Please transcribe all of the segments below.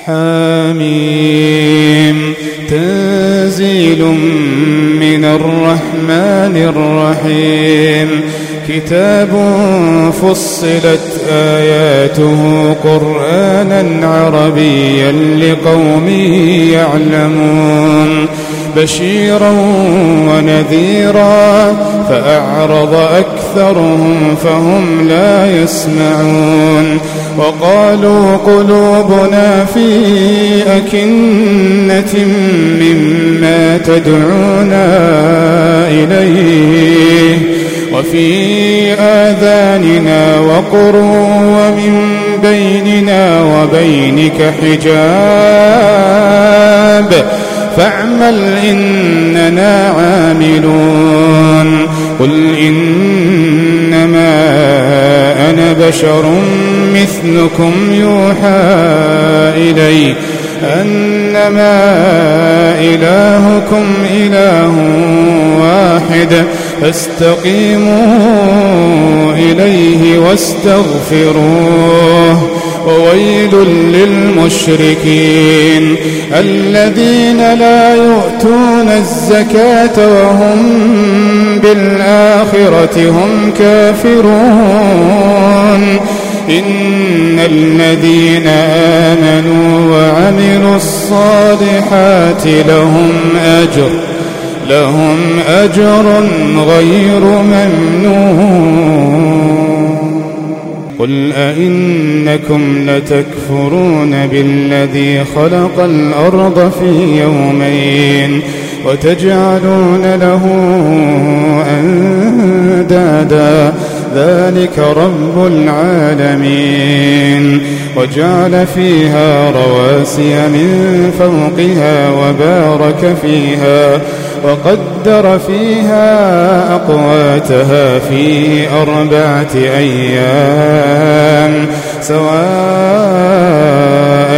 حميم تنزيل من الرحمن الرحيم كتاب فصلت آياته قرآنا عربيا لقوم يعلمون بشيرا ونذيرا فأعرض أكثرهم فهم لا يسمعون وقالوا قلوبنا في أكنة مما تدعونا إليه وفي آذاننا وقر ومن بيننا وبينك حجاب فاعمل إننا عاملون قل إنما أنا بشر مثلكم يوحى إلي أنما إلهكم إله واحد فاستقيموا إليه واستغفروه وويل للمشركين الذين لا يؤتون الزكاة وهم بالآخرة هم كافرون إن الذين آمنوا وعملوا الصالحات لهم أجر غير ممنون قل أئنكم لتكفرون بالذي خلق الأرض في يومين وتجعلون له أندادا ذلك رب العالمين وجعل فيها رواسي من فوقها وبارك فيها وقدر فيها أقواتها في 4 أيام سواء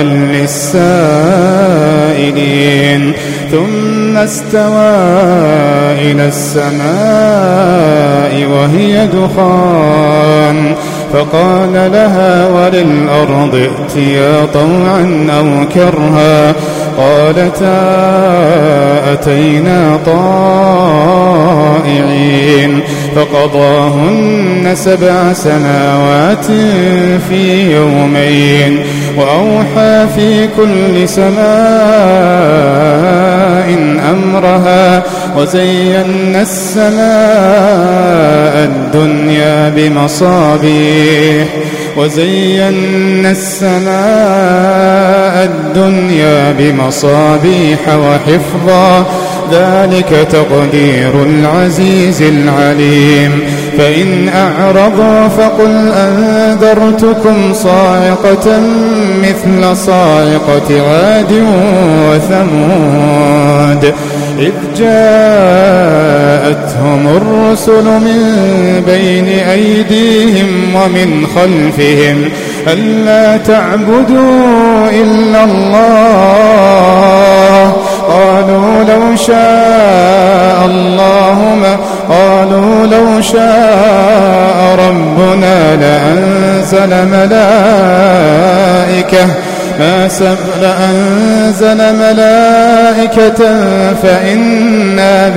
للسائلين ثم استوى إلى السماء وهي دخان فقال لها وللأرض ائتيا طوعا أو كرها قالتا أتينا طائعين فقضاهن 7 سماوات في يومين وأوحى في كل سماء أمرها وزينا السماء الدنيا بمصابيح وحفظا ذلك تقدير العزيز العليم فإن أعرضوا فقل أنذرتكم صاعقة مثل صاعقة عاد وثمود إذ جاءتهم الرسل من بين أيديهم ومن خلفهم ألا تعبدوا إلا الله قالوا لو شاء ربنا لأنزل ملائكة فإنا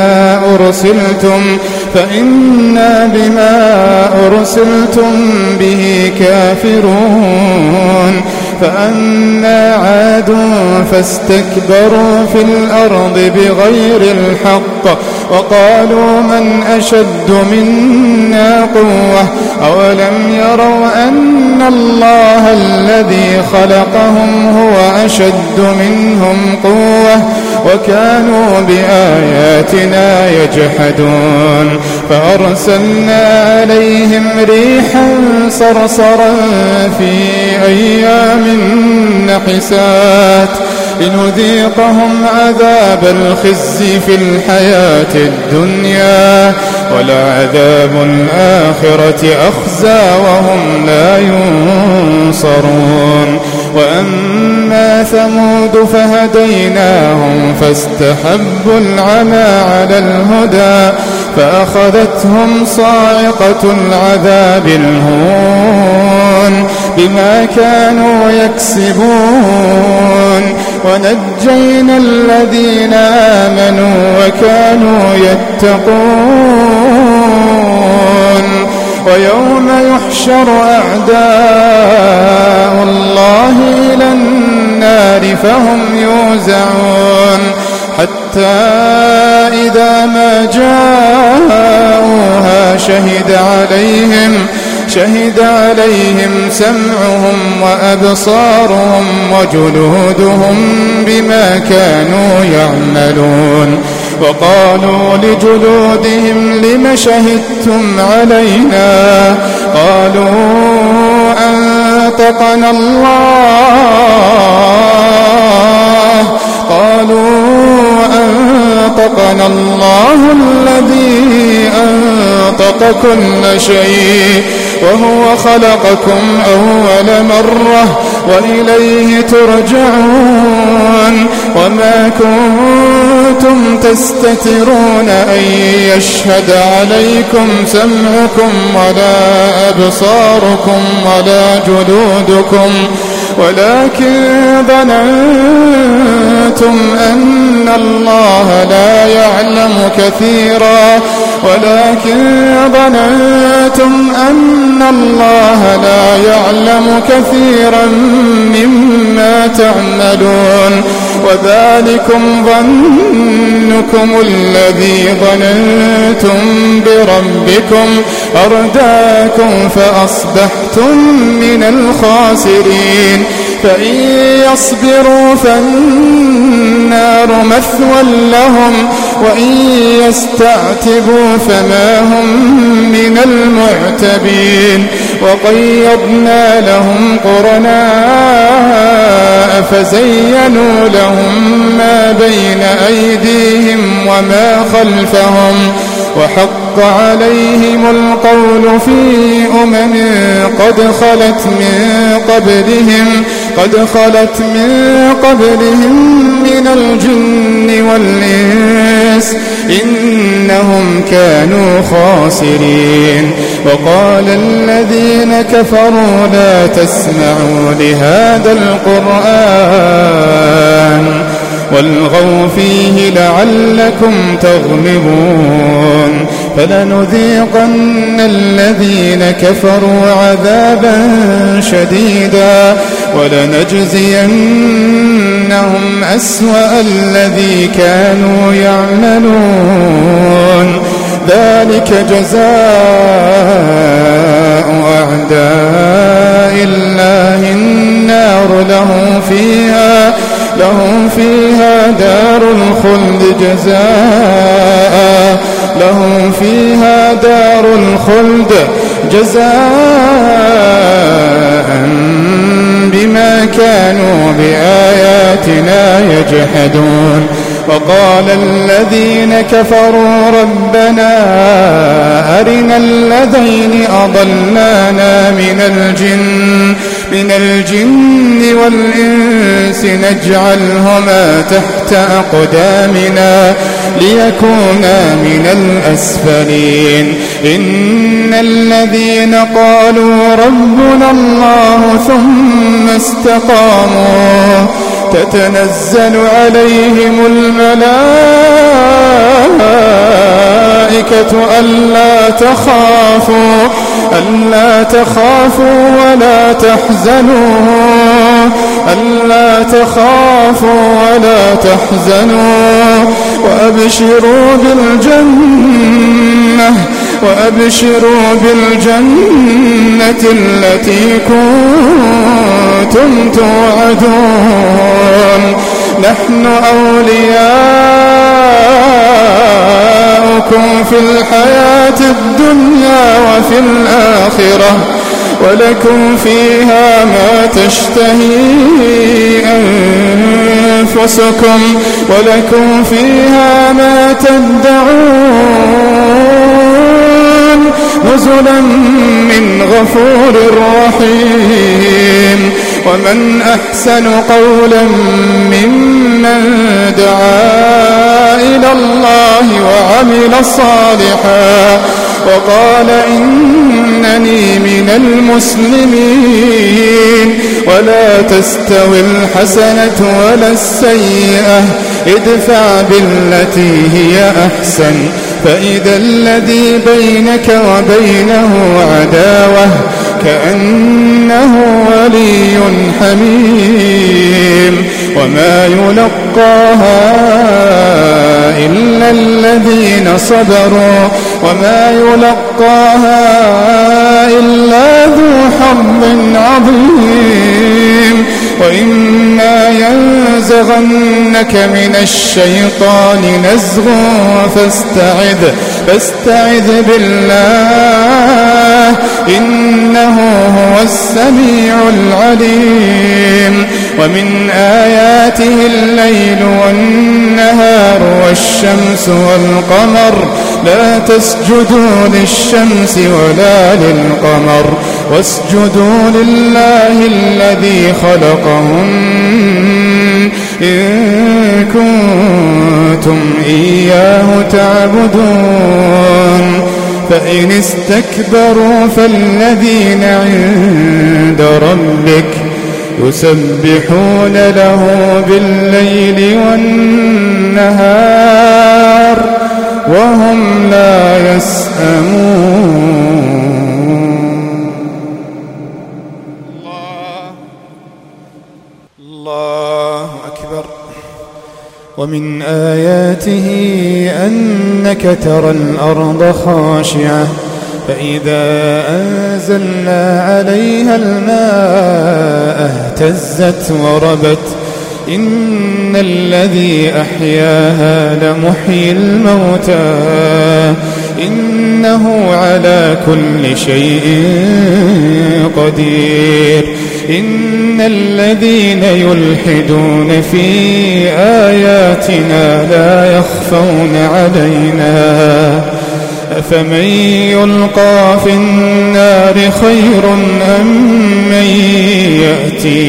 بما أرسلتم به كافرون فأما عاد فاستكبروا في الأرض بغير الحق وقالوا من أشد منا قوة أولم يروا أن الله الذي خلقهم هو أشد منهم قوة وكانوا بآياتنا يجحدون فأرسلنا عليهم ريحا صرصرا في أيام نحسات لنذيقهم عذاب الخزي في الحياة الدنيا ولعذاب الآخرة أخزى وهم لا ينصرون وأما ثمود فهديناهم فاستحبوا العمى على الهدى فأخذتهم صاعقة العذاب الهون بما كانوا يكسبون ونجينا الذين آمنوا وكانوا يتقون ويوم يحشر أعداء الله إلى النار فهم يوزعون حتى إذا ما جاءوها شهد عليهم سمعهم وأبصارهم وجلودهم بما كانوا يعملون وقالوا لجلودهم لم شهدتم علينا قالوا أنطقنا الله الذي أنطق كل شيء وهو خلقكم أول مرة وإليه ترجعون وما كنتم تستترون أن يشهد عليكم سمعكم ولا أبصاركم ولا جلودكم ولكن ظننتم أن الله لا يعلم كثيرا مما تعملون وذلكم ظنكم الذي ظننتم بربكم أرداكم فأصبحتم من الخاسرين فإن يصبروا فالنار مثوى لهم وإن يستعتبوا فما هم من المعتبين وقيضنا لهم قرناء فزينوا لهم ما بين أيديهم وما خلفهم وحق عليهم القول في أمم قد خلت من قبلهم من الجن والإنس إنهم كانوا خاسرين وقال الذين كفروا لا تسمعوا لهذا القرآن والغوا فيه لعلكم تغلبون فلنذيقن الذين كفروا عذابا شديدا ولنجزينهم أسوأ الذي كانوا يعملون ذلك جزاء أعداء الله النار لهم فيها دار الخلد جزاء بما كانوا بآياتنا يجحدون وقال الذين كفروا ربنا أرنا الذين أضلانا من الجن والإنس نجعلهما تحت أقدامنا ليكونا من الأسفلين إن الذين قالوا ربنا الله ثم استقاموا تتنزل عليهم الملائكة ألا تخافوا ولا تحزنوا وأبشروا بالجنة التي كنتم توعدون نحن أولياؤكم في الحياة الدنيا وفي الآخرة ولكم فيها ما تشتهي أنفسكم ولكم فيها ما تدعون نزلا من غفور رحيم ومن أحسن قولا ممن من دعا إلى الله وعمل صالحا وقال إنني من المسلمين ولا تستوي الحسنة ولا السيئة ادفع بالتي هي أحسن فإذا الذي بينك وبينه عداوة كأنه ولي حميم وما يلقاها إلا الذين صبروا وما يلقاها إلا ذو حظ عظيم وإما ينزغنك من الشيطان نزغ فاستعذ بالله إنه هو السميع العليم ومن آياته الليل والنهار والشمس والقمر لا تسجدوا للشمس ولا للقمر واسجدوا لله الذي خلقهن إن كنتم إياه تعبدون فإن استكبروا فالذين عند ربك يسبحون له بالليل والنهار وهم لا يسأمون. الله أكبر. ومن آياته أنك ترى الأرض خاشعة فإذا أنزلنا عليها الماء اهتزت وربت إن الذي أحياها لمحيي الموتى إنه على كل شيء قدير إن الذين يلحدون في آياتنا لا يخفون علينا أفمن يلقى في النار خير أم من يأتي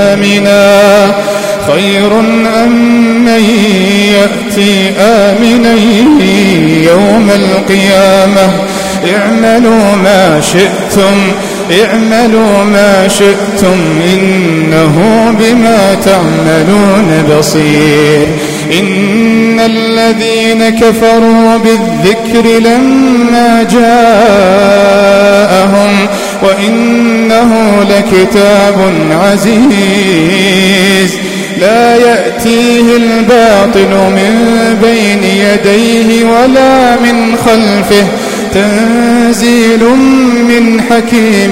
آمنا يوم القيامة اعملوا ما شئتم إنه بما تعملون بصير إن الذين كفروا بالذكر لما جاءهم وإنه لكتاب عزيز لا يأتيه الباطل من بين يديه ولا من خلفه تنزيل من حكيم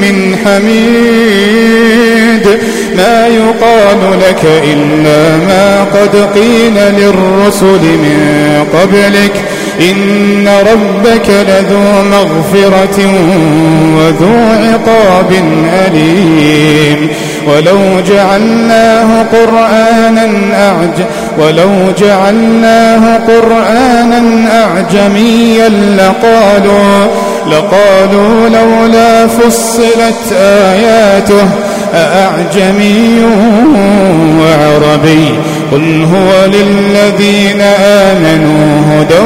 حميد ما يقال لك إلا ما قد قيل للرسل من قبلك إن ربك لذو مغفرة وذو عقاب أليم ولو جعلناه قرآنا أعجميا لقالوا لولا فصلت آياته أأعجمي وعربي قل هو للذين آمنوا هدى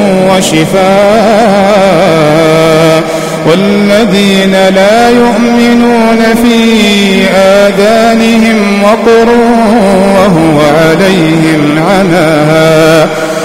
وشفاء والذين لا يؤمنون في آذانهم وقر وهو عليهم عمى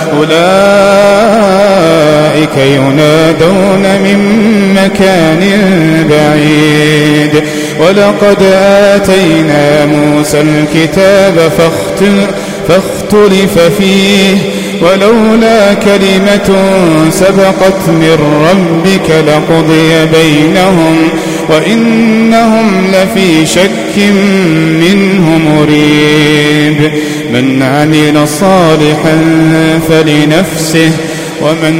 أولئك ينادون من مكان بعيد ولقد آتينا موسى الكتاب فاختلف فيه ولولا كلمة سبقت من ربك لقضي بينهم وإنهم لفي شك منه مريب من عمل صالحا فلنفسه ومن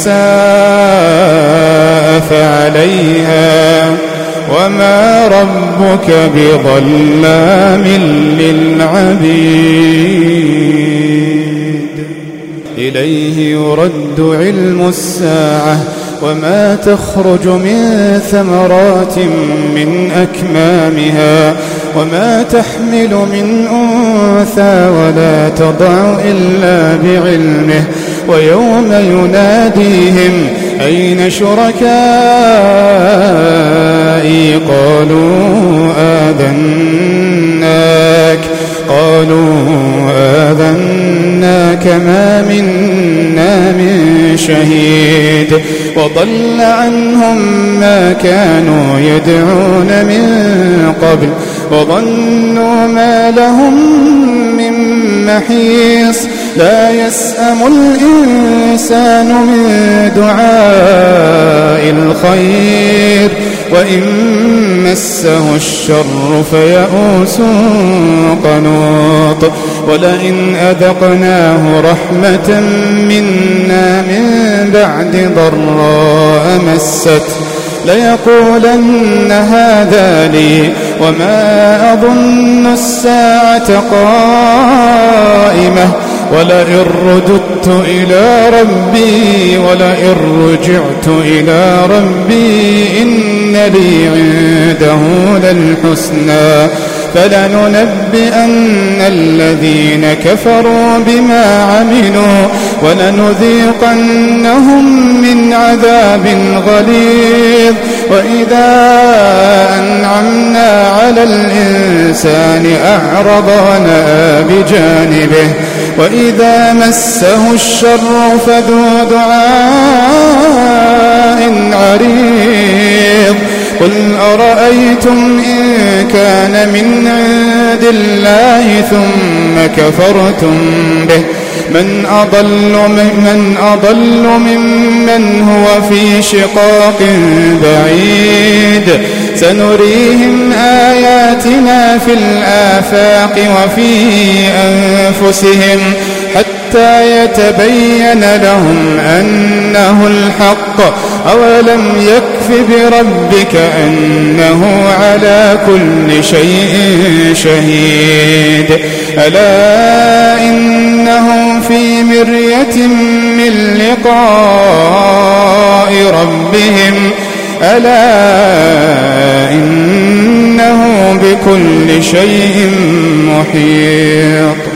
أساء فعليها وما ربك بظلام للعبيد إليه يرد علم الساعة وما تخرج من ثمرات من أكمامها وما تحمل من أنثى ولا تضع إلا بعلمه ويوم يناديهم أين شركائي قالوا آذناك ما منا من شهيد وضل عنهم ما كانوا يدعون من قبل وظنوا ما لهم من محيص لا يسأم الإنسان من دعاء الخير وإن مسه الشر فيئوس قنوط ولئن أذقناه رحمة منا من بعد ضراء مسته ليقولن هذا لي وما أظن الساعة قائمة ولئن رجعت إلى ربي إن لي عنده للحسنى فلننبئن الذين كفروا بما عملوا ولنذيقنهم من عذاب غليظ وإذا أنعمنا على الإنسان أعرض ونأى بجانبه وإذا مسه الشر فذو دعاء عريض قل أرأيتم إن كان من عند الله ثم كفرتم به من أضل ممن هو في شقاق بعيد سنريهم آياتنا في الآفاق وفي أنفسهم حتى يتبين لهم أنه الحق أولم يكف بربك أنه على كل شيء شهيد ألا إنهم في مرية من لقاء ربهم ألا إنه بكل شيء محيط